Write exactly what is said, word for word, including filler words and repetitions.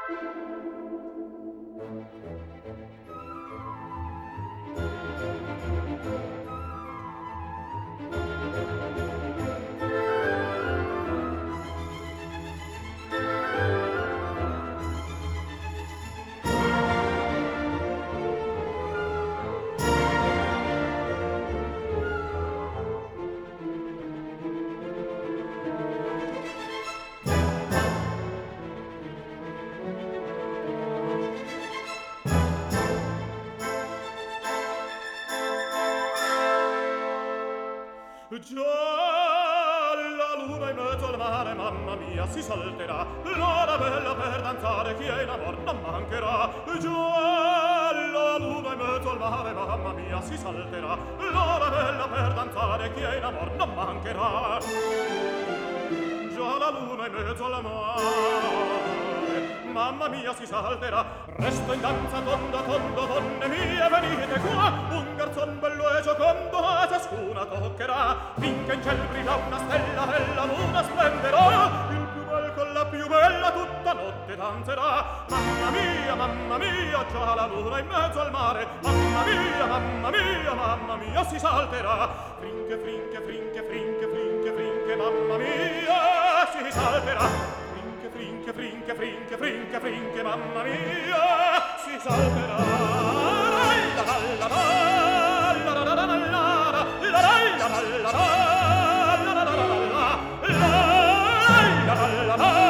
Già la luna in mezzo al mare, mamma mia, si salterà. L'ora bella per danzare, chi è in amor non mancherà. Già la luna in mezzo al mare, mamma mia, si salterà. L'ora bella per danzare, chi è in amor non mancherà. Già la luna in mezzo al mare, mamma mia, si salterà. Resto in danza tondo tondo, donne mie, venite qua. Un garzon bello e giocondo a ciascuna toccherà. Finché in ciel brilla una stella e la luna splenderà. Il più bel con la più bella tutta notte danzerà. Mamma mia, mamma mia, già la luna in mezzo al mare. Mamma mia, mamma mia, mamma mia, si salterà. Frinche, frinche, frinche, frinche, frinche, frinche, mamma mia, si salterà. Frinche, frinche, frinche, frinche, frinche, mamma mia, si salterà. La la la la, la la la la la, la la la la la, la la la la la, la la la la la.